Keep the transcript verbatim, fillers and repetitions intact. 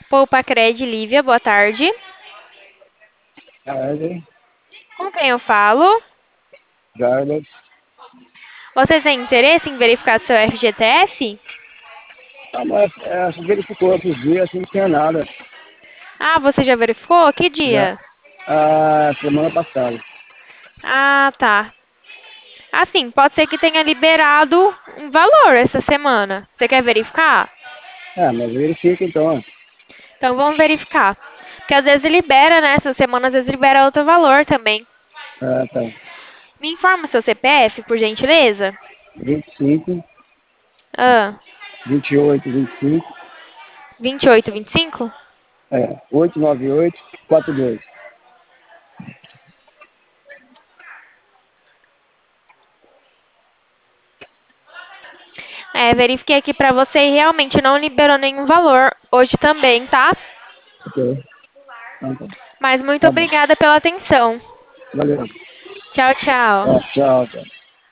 Poupa Cred, Lívia, boa tarde. Carlos, Com quem eu falo? Carlos. Você tem interesse em verificar seu F G T S? Ah, mas é, você verificou outros dias, assim, não tinha nada. Ah, você já verificou? Que Já. dia? A semana passada. Ah, tá. Assim, pode ser que tenha liberado um valor essa semana. Você quer verificar? Ah, mas verifica então. Então vamos verificar. Porque às vezes libera, né? Essa semana às vezes libera outro valor também. Ah, tá. Me informa seu C P F, por gentileza. vinte e cinco, Ah, vinte e oito, vinte e cinco, vinte e oito, vinte e cinco? é, oito nove oito, quatro dois. É, verifiquei aqui pra você e realmente não liberou nenhum valor hoje também, tá? Ok. Então, tá. Mas muito Tá bom. obrigada pela atenção. Valeu. Tchau, tchau. Ó, tchau, tchau.